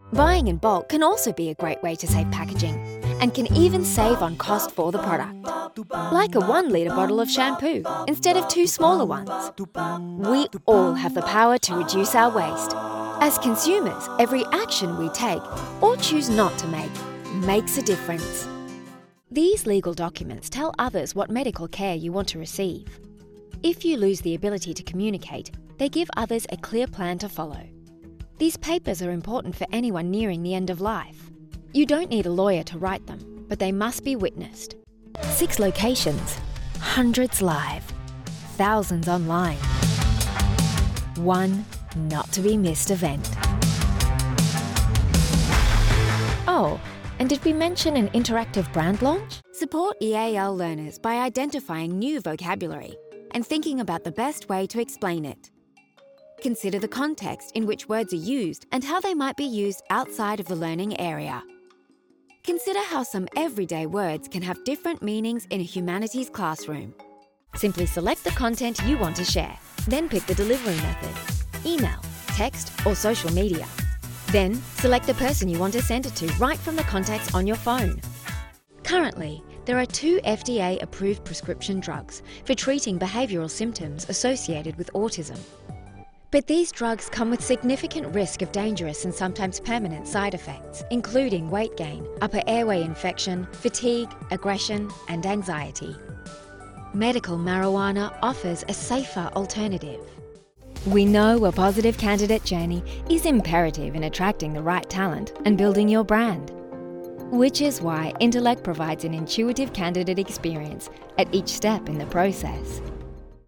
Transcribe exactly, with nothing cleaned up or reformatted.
Buying in bulk can also be a great way to save packaging and can even save on cost for the product. Like a one litre bottle of shampoo instead of two smaller ones. We all have the power to reduce our waste. As consumers, every action we take or choose not to make makes a difference. These legal documents tell others what medical care you want to receive. If you lose the ability to communicate, they give others a clear plan to follow. These papers are important for anyone nearing the end of life. You don't need a lawyer to write them, but they must be witnessed. Six locations, hundreds live, thousands online. One not to be missed event. Oh, and did we mention an interactive brand launch? Support E A L learners by identifying new vocabulary and thinking about the best way to explain it. Consider the context in which words are used and how they might be used outside of the learning area. Consider how some everyday words can have different meanings in a humanities classroom. Simply select the content you want to share, then pick the delivery method: email, text, or social media. Then select the person you want to send it to right from the contacts on your phone. Currently, there are two F D A-approved prescription drugs for treating behavioural symptoms associated with autism. But these drugs come with significant risk of dangerous and sometimes permanent side effects, including weight gain, upper airway infection, fatigue, aggression, and anxiety. Medical marijuana offers a safer alternative. We know a positive candidate journey is imperative in attracting the right talent and building your brand. Which is why Intellect provides an intuitive candidate experience at each step in the process.